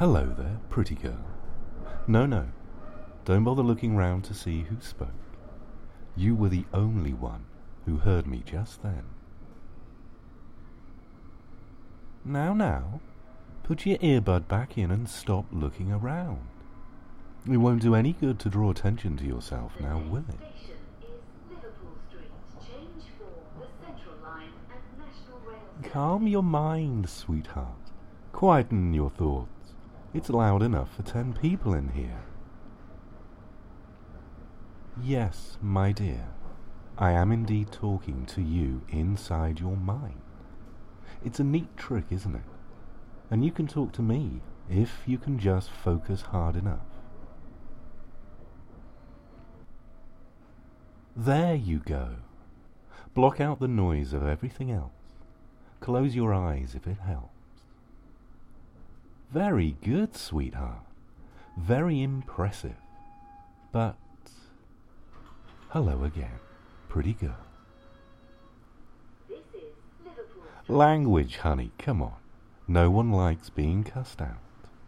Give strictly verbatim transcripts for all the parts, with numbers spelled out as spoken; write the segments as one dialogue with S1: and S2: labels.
S1: Hello there, pretty girl. No, no, don't bother looking round to see who spoke. You were the only one who heard me just then. Now, now, put your earbud back in and stop looking around. It won't do any good to draw attention to yourself now, will it?
S2: Station is Liverpool Street. Change for the Central Line and National Rail.
S1: Calm your mind, sweetheart. Quieten your thoughts. It's loud enough for ten people in here. Yes, my dear, I am indeed talking to you inside your mind. It's a neat trick, isn't it? And you can talk to me if you can just focus hard enough. There you go. Block out the noise of everything else. Close your eyes if it helps. Very good, sweetheart. Very impressive. But, hello again, pretty girl.
S2: This is Liverpool Street.
S1: Language, honey, come on. No one likes being cussed out.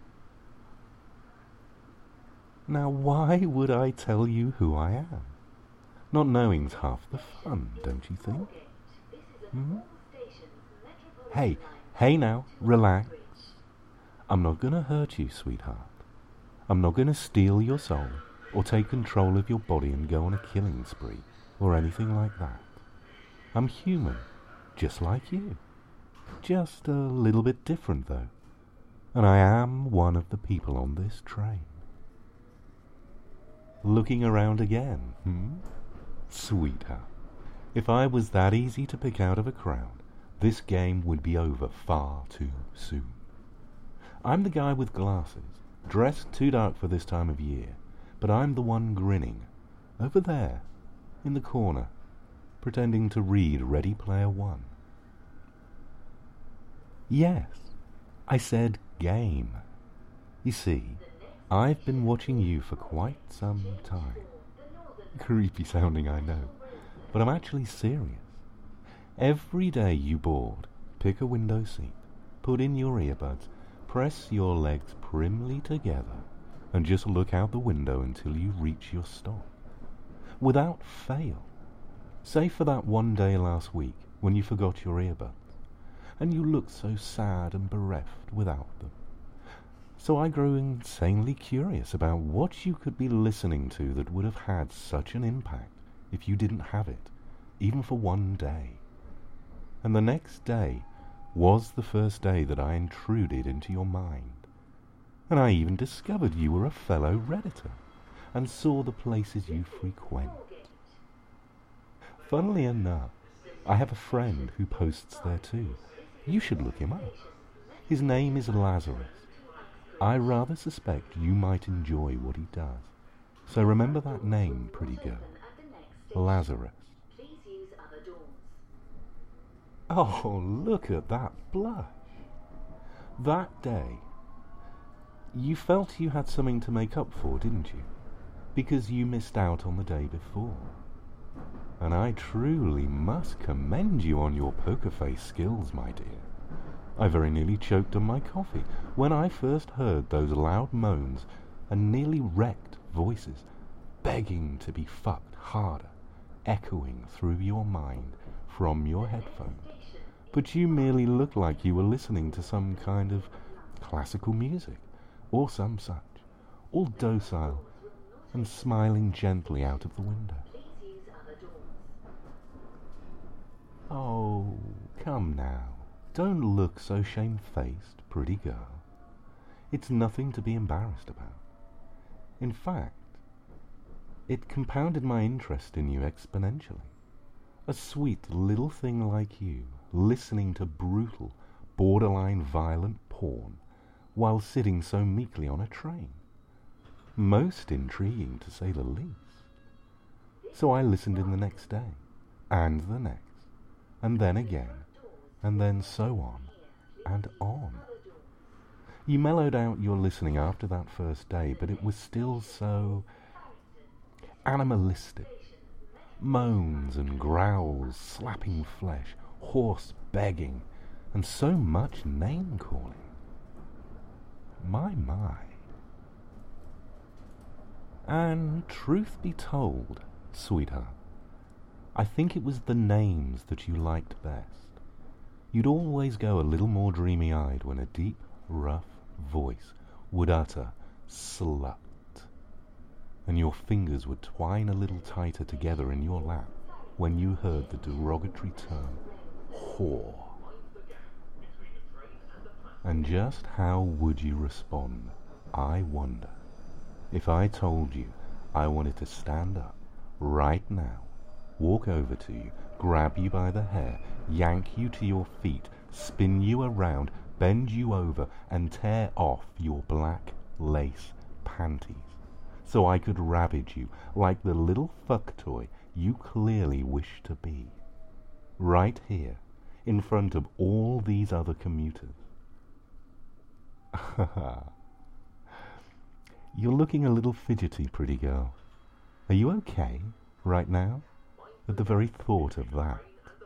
S1: Now, why would I tell you who I am? Not knowing's half the fun, don't you think?
S2: This is a
S1: Hmm?
S2: all stations Metropolitan
S1: Hey,
S2: Line.
S1: hey now, relax. I'm not going to hurt you, sweetheart. I'm not going to steal your soul or take control of your body and go on a killing spree or anything like that. I'm human, just like you. Just a little bit different, though. And I am one of the people on this train. Looking around again, hmm? Sweetheart, if I was that easy to pick out of a crowd, this game would be over far too soon. I'm the guy with glasses, dressed too dark for this time of year, but I'm the one grinning, over there, in the corner, pretending to read Ready Player One. Yes, I said game. You see, I've been watching you for quite some time. Creepy sounding, I know, but I'm actually serious. Every day you board, pick a window seat, put in your earbuds, press your legs primly together, and just look out the window until you reach your stop. Without fail. Say for that one day last week when you forgot your earbuds, and you looked so sad and bereft without them. So I grew insanely curious about what you could be listening to that would have had such an impact if you didn't have it, even for one day. And the next day was the first day that I intruded into your mind. And I even discovered you were a fellow Redditor, and saw the places you frequent. Funnily enough, I have a friend who posts there too. You should look him up. His name is Lazarus. I rather suspect you might enjoy what he does. So remember that name, pretty girl. Lazarus.
S2: Please use other doors.
S1: Oh, look at that blush. That day, you felt you had something to make up for, didn't you? Because you missed out on the day before. And I truly must commend you on your poker face skills, my dear. I very nearly choked on my coffee when I first heard those loud moans and nearly wrecked voices begging to be fucked harder, echoing through your mind from your headphones. But you merely looked like you were listening to some kind of classical music, or some such, all docile and smiling gently out of the window.
S2: Please use other doors.
S1: Oh, come now. Don't look so shamefaced, pretty girl. It's nothing to be embarrassed about. In fact, it compounded my interest in you exponentially. A sweet little thing like you, listening to brutal, borderline violent porn, while sitting so meekly on a train. Most intriguing, to say the least. So I listened in the next day, and the next, and then again, and then so on, and on. You mellowed out your listening after that first day, but it was still so animalistic. Moans and growls, slapping flesh, hoarse begging, and so much name-calling. My, my. And truth be told, sweetheart, I think it was the names that you liked best. You'd always go a little more dreamy-eyed when a deep, rough voice would utter slut, and your fingers would twine a little tighter together in your lap when you heard the derogatory term whore. And just how would you respond, I wonder, if I told you I wanted to stand up right now, walk over to you, grab you by the hair, yank you to your feet, spin you around, bend you over, and tear off your black lace panties, so I could ravage you like the little fuck toy you clearly wish to be, right here, in front of all these other commuters. You're looking a little fidgety, pretty girl. Are you okay right now, at the very thought of that?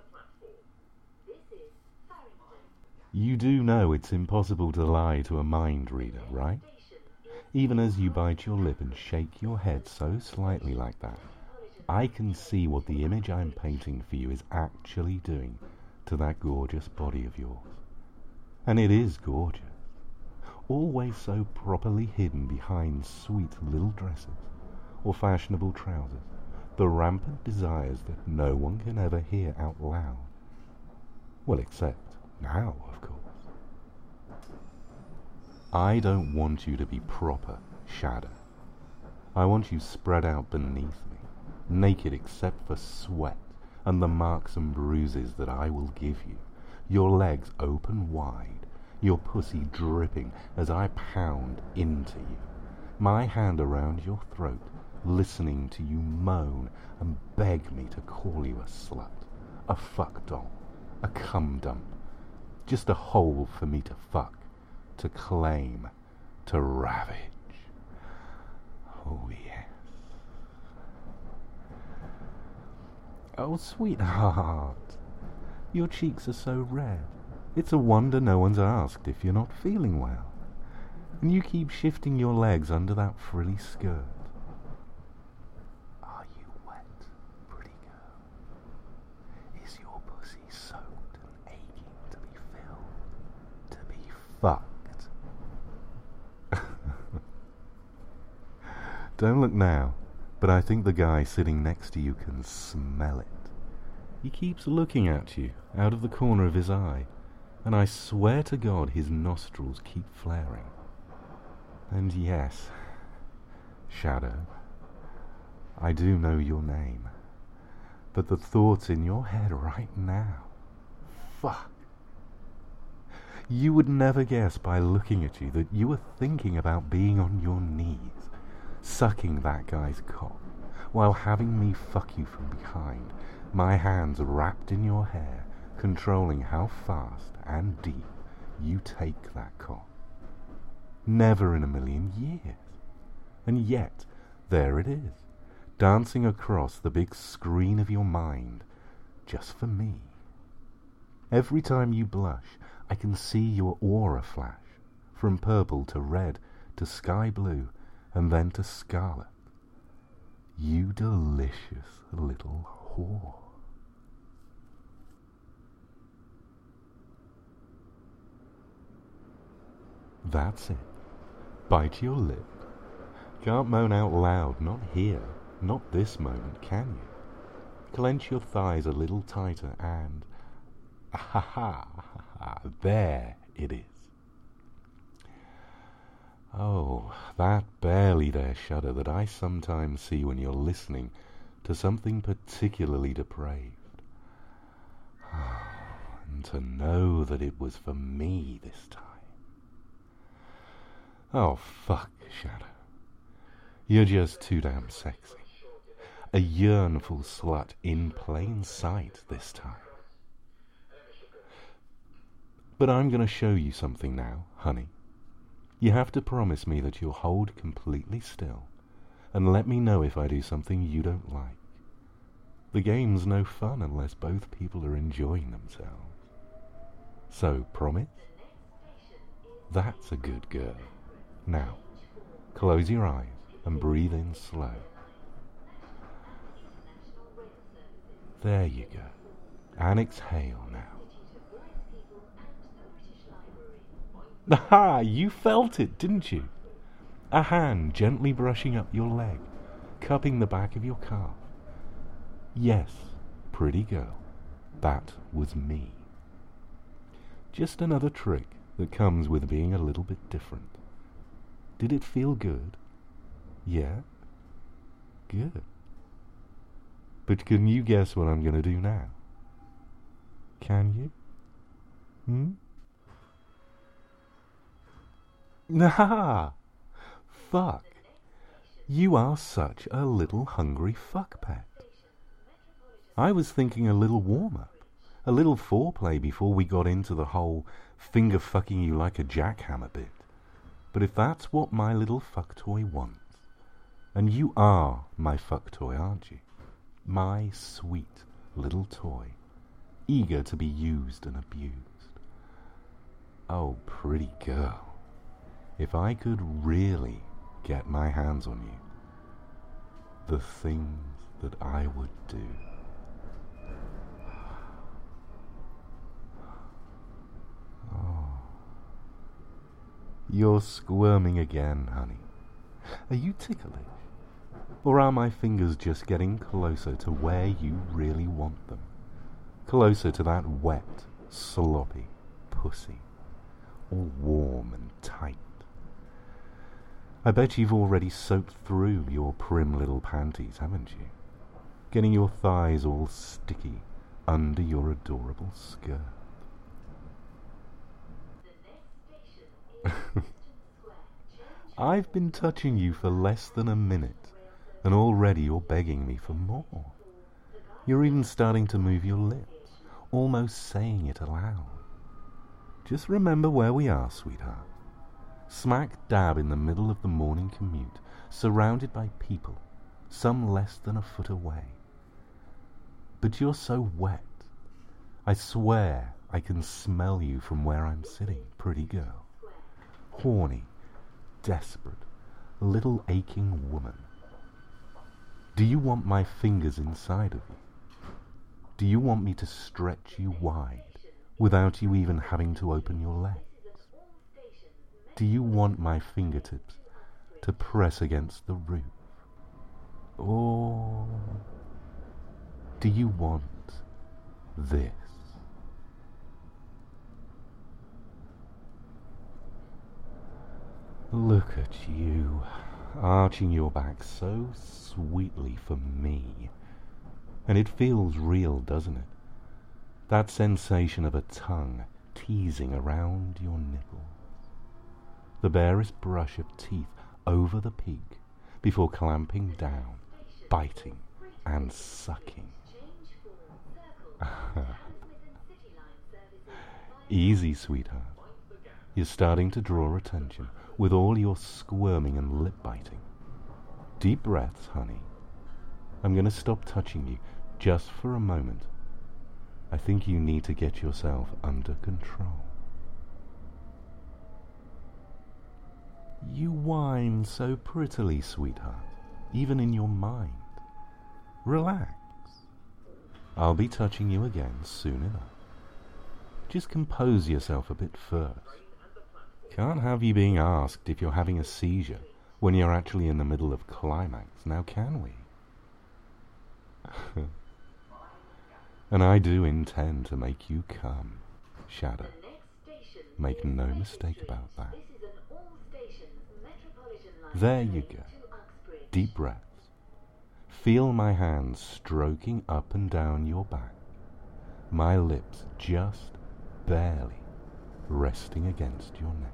S1: You do know it's impossible to lie to a mind reader, right? Even as you bite your lip and shake your head so slightly like that, I can see what the image I'm painting for you is actually doing to that gorgeous body of yours. And it is gorgeous. Always so properly hidden behind sweet little dresses or fashionable trousers, the rampant desires that no one can ever hear out loud. Well, except now, of course. I don't want you to be proper, Shadow. I want you spread out beneath me, naked except for sweat and the marks and bruises that I will give you, your legs open wide, your pussy dripping as I pound into you, my hand around your throat, listening to you moan and beg me to call you a slut, a fuck doll, a cum dump, just a hole for me to fuck, to claim, to ravage. Oh yes. Oh sweetheart, your cheeks are so red. It's a wonder no one's asked if you're not feeling well. And you keep shifting your legs under that frilly skirt. Are you wet, pretty girl? Is your pussy soaked and aching to be filled, to be fucked? Don't look now, but I think the guy sitting next to you can smell it. He keeps looking at you out of the corner of his eye, and I swear to God his nostrils keep flaring. And yes, Shadow, I do know your name, but the thoughts in your head right now, fuck. You would never guess by looking at you that you were thinking about being on your knees, sucking that guy's cock, while having me fuck you from behind, my hands wrapped in your hair, controlling how fast and deep you take that cock. Never in a million years. And yet, there it is, dancing across the big screen of your mind, just for me. Every time you blush, I can see your aura flash, from purple to red to sky blue, and then to scarlet. You delicious little whore. That's it. Bite your lip. Can't moan out loud, not here, not this moment, can you? Clench your thighs a little tighter and... ha ha ha, there it is. Oh, that barely there shudder that I sometimes see when you're listening to something particularly depraved. And to know that it was for me this time. Oh, fuck, Shadow. You're just too damn sexy. A yearnful slut in plain sight this time. But I'm going to show you something now, honey. You have to promise me that you'll hold completely still and let me know if I do something you don't like. The game's no fun unless both people are enjoying themselves. So, promise? That's a good girl. Now, close your eyes and breathe in slow. There you go. And exhale now. Aha! You felt it, didn't you? A hand gently brushing up your leg, cupping the back of your calf. Yes, pretty girl, that was me. Just another trick that comes with being a little bit different. Did it feel good? Yeah? Good. But can you guess what I'm going to do now? Can you? Hmm? Nah! Fuck. You are such a little hungry fuck pet. I was thinking a little warm-up, a little foreplay before we got into the whole finger fucking you like a jackhammer bit. But if that's what my little fuck toy wants, and you are my fuck toy, aren't you? My sweet little toy, eager to be used and abused. Oh, pretty girl, if I could really get my hands on you, the things that I would do. Oh, you're squirming again, honey. Are you ticklish? Or are my fingers just getting closer to where you really want them? Closer to that wet, sloppy pussy, all warm and tight. I bet you've already soaked through your prim little panties, haven't you? Getting your thighs all sticky under your adorable skirt. I've been touching you for less than a minute, and already you're begging me for more. You're even starting to move your lips, almost saying it aloud. Just remember where we are, sweetheart. Smack dab in the middle of the morning commute, surrounded by people, some less than a foot away. But you're so wet. I swear I can smell you from where I'm sitting, pretty girl. Horny, desperate, little aching woman. Do you want my fingers inside of you? Do you want me to stretch you wide without you even having to open your legs? Do you want my fingertips to press against the roof? Or do you want this? Look at you, arching your back so sweetly for me. And it feels real, doesn't it? That sensation of a tongue teasing around your nipples. The barest brush of teeth over the peak before clamping down, biting and sucking. Easy, sweetheart. You're starting to draw attention with all your squirming and lip biting. Deep breaths, honey. I'm going to stop touching you just for a moment. I think you need to get yourself under control. You whine so prettily, sweetheart, even in your mind. Relax. I'll be touching you again soon enough. Just compose yourself a bit first. Can't have you being asked if you're having a seizure when you're actually in the middle of climax, now can we? And I do intend to make you come, Shadow. Make no mistake about that. There you go. Deep breaths. Feel my hands stroking up and down your back. My lips just barely resting against your neck.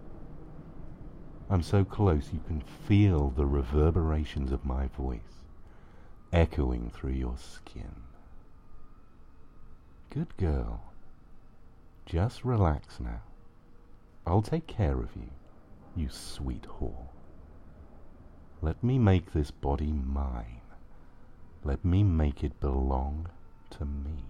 S1: I'm so close you can feel the reverberations of my voice echoing through your skin. Good girl. Just relax now. I'll take care of you, you sweet whore. Let me make this body mine. Let me make it belong to me.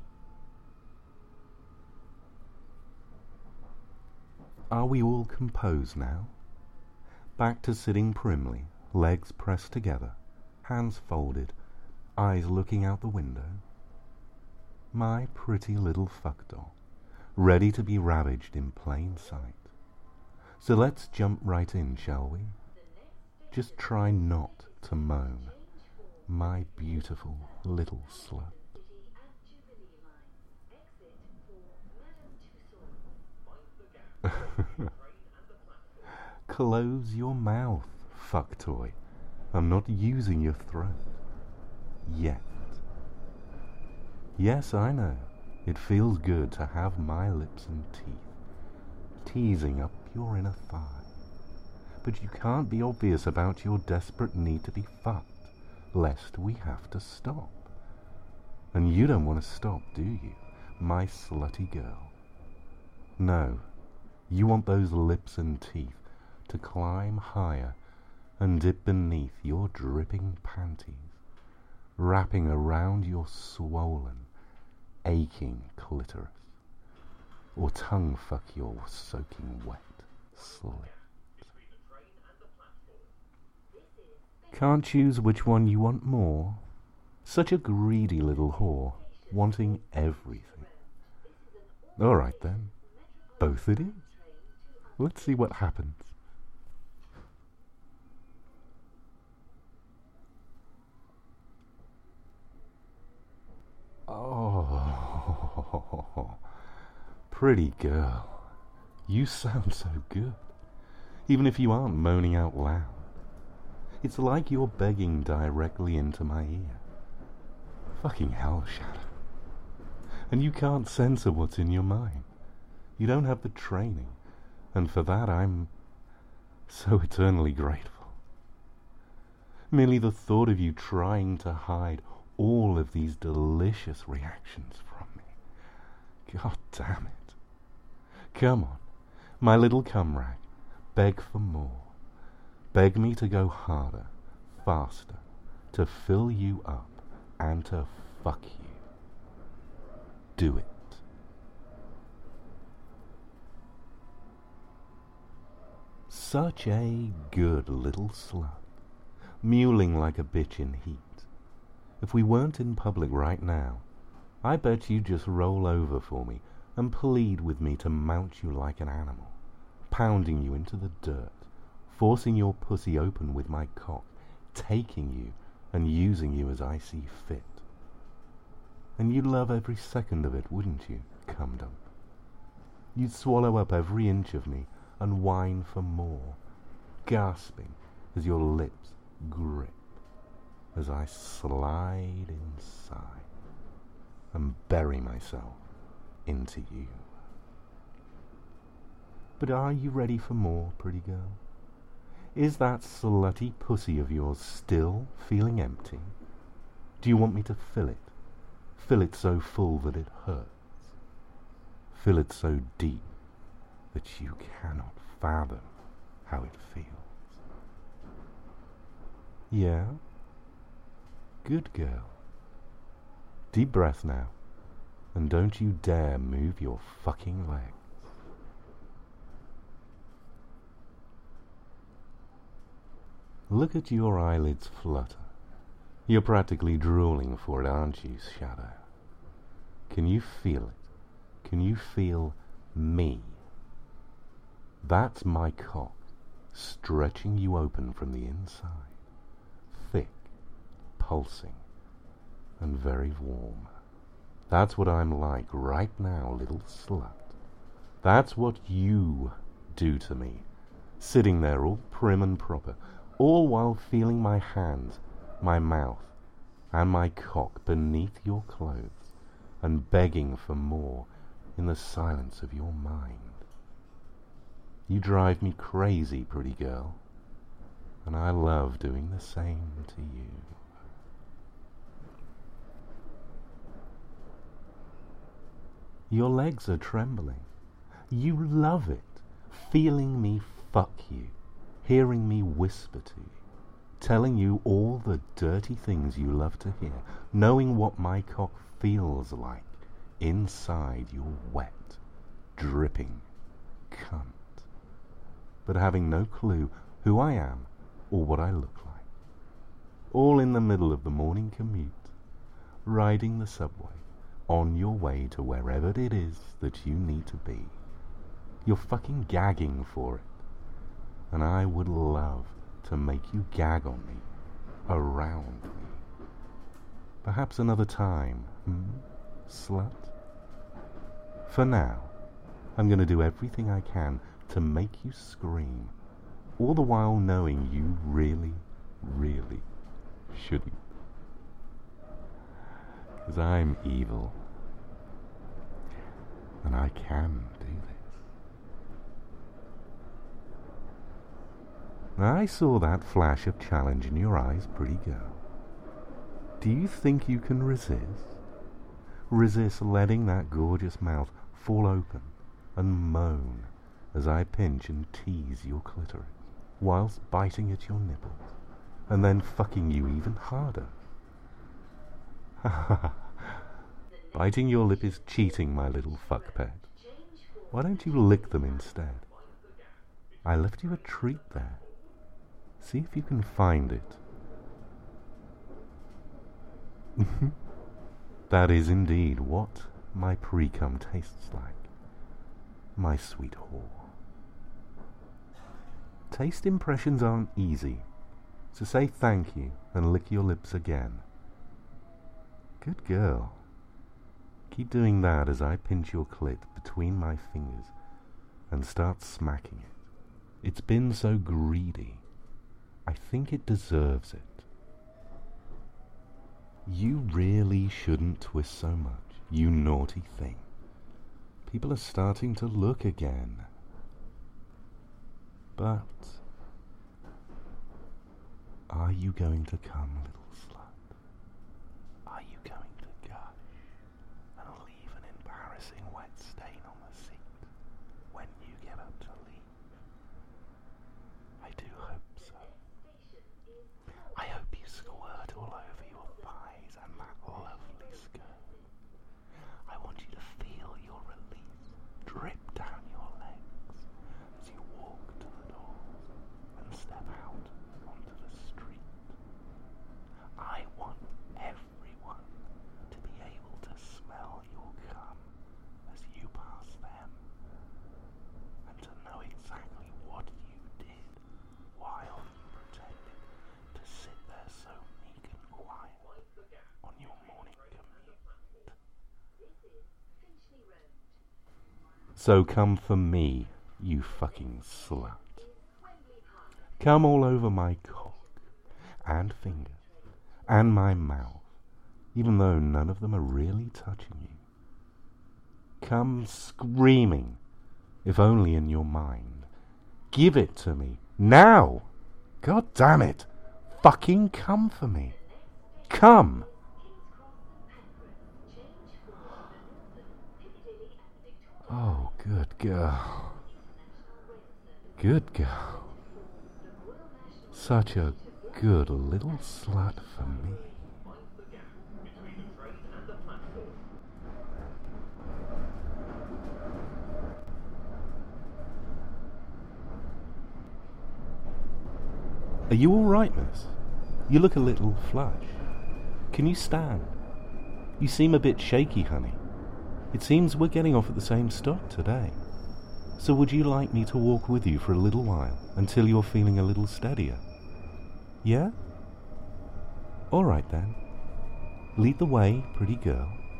S1: Are we all composed now? back to sitting primly, legs pressed together, hands folded, eyes looking out the window. My pretty little fuck doll, ready to be ravaged in plain sight. So let's jump right in, shall we? Just try not to moan, my beautiful little slut. Close your mouth, fuck toy. I'm not using your throat. Yet. Yes, I know. It feels good to have my lips and teeth teasing up your inner thigh. But you can't be obvious about your desperate need to be fucked, lest we have to stop. And you don't want to stop, do you, my slutty girl? No, you want those lips and teeth to climb higher and dip beneath your dripping panties, wrapping around your swollen, aching clitoris, or tongue fuck your soaking wet slit. Can't choose which one you want more? Such a greedy little whore, wanting everything. All right then, both it is. Let's see what happens. Oh, pretty girl, you sound so good, even if you aren't moaning out loud. It's like you're begging directly into my ear. Fucking hell, Shadow. And you can't censor what's in your mind. You don't have the training, and for that I'm so eternally grateful. Merely the thought of you trying to hide all of these delicious reactions from me. God damn it. Come on, my little cum rag, beg for more. Beg me to go harder, faster, to fill you up, and to fuck you. Do it. Such a good little slut, mewling like a bitch in heat. If we weren't in public right now, I bet you'd just roll over for me and plead with me to mount you like an animal, pounding you into the dirt, forcing your pussy open with my cock, taking you and using you as I see fit. And you'd love every second of it, wouldn't you, cum dump? You'd swallow up every inch of me and whine for more, gasping as your lips grip as I slide inside and bury myself into you. But are you ready for more, pretty girl? Is that slutty pussy of yours still feeling empty? Do you want me to fill it? Fill it so full that it hurts? Fill it so deep that you cannot fathom how it feels? Yeah? Good girl. Deep breath now, and don't you dare move your fucking legs. Look at your eyelids flutter. You're practically drooling for it, aren't you, Shadow? Can you feel it? Can you feel me? That's my cock, stretching you open from the inside, thick, pulsing, and very warm. That's what I'm like right now, little slut. That's what you do to me, sitting there all prim and proper, all while feeling my hands, my mouth, and my cock beneath your clothes, and begging for more in the silence of your mind. You drive me crazy, pretty girl, and I love doing the same to you. Your legs are trembling. You love it, feeling me fuck you, hearing me whisper to you, telling you all the dirty things you love to hear, knowing what my cock feels like inside your wet, dripping cunt, but having no clue who I am, or what I look like. All in the middle of the morning commute, riding the subway, on your way to wherever it is that you need to be. You're fucking gagging for it. And I would love to make you gag on me, around me. Perhaps another time, hmm, slut? For now, I'm going to do everything I can to make you scream, all the while knowing you really, really shouldn't. 'Cause I'm evil. And I can do this. I saw that flash of challenge in your eyes, pretty girl. Do you think you can resist? Resist letting that gorgeous mouth fall open and moan as I pinch and tease your clitoris, whilst biting at your nipples, and then fucking you even harder? Biting your lip is cheating, my little fuck pet. Why don't you lick them instead? I left you a treat there. See if you can find it. That is indeed what my pre-cum tastes like, my sweet whore. Taste impressions aren't easy, so say thank you and lick your lips again. Good girl. Keep doing that as I pinch your clit between my fingers and start smacking it. It's been so greedy. I think it deserves it. You really shouldn't twist so much, you naughty thing. People are starting to look again. But are you going to come, little slut? Are you going to gush and leave an embarrassing wet stain on the seat when you get up to leave? I do hope so. I hope you squirt all over your thighs and that lovely skirt. I want you to feel your release drip down your legs as you walk to the doors and step out onto the street. I want everyone to be able to smell your cum as you pass them, and to know exactly what you did while you pretended to sit there so meek and quiet on your morning commute. So come for me, you fucking slut. Come all over my cock and fingers and my mouth, even though none of them are really touching you. Come screaming, if only in your mind. Give it to me, now! God damn it! Fucking come for me! Come! Oh, good girl. Good girl. Such a good little slut for me. Are you all right, miss? You look a little flush. Can you stand? You seem a bit shaky, honey. It seems we're getting off at the same stop today. So would you like me to walk with you for a little while until you're feeling a little steadier? Yeah? All right then. Lead the way, pretty girl.